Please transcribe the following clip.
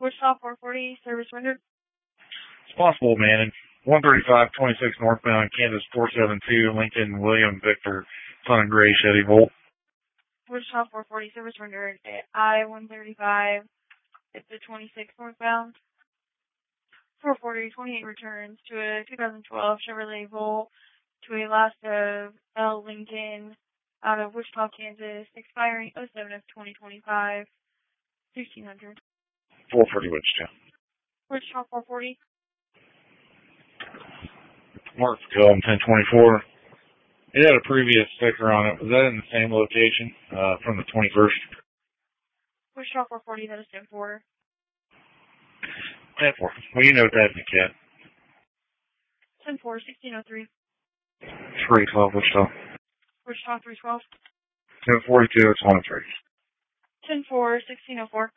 Wichita 440, service rendered. It's possible, man. 135-26 northbound, Kansas 472, Lincoln William Victor, Sun and Gray Chevy Volt. Wichita 440, service rendered at I-135. It's the 26 northbound. 440-28 returns to a 2012 Chevrolet Volt to a last of L. Lincoln out of Wichita, Kansas, expiring 07 of 2025, 1600. 440 Wichita. Wichita 440. Mark Cole 1024. It had a previous sticker on it. Was that in the same location from the 21st? Wichita 440, that is 10-4. 10-4. Well, you know what that is, Cat. 10-4, 1603. 312 Wichita. Wichita 312. 1042, it's 1-3. 10-4, 1604.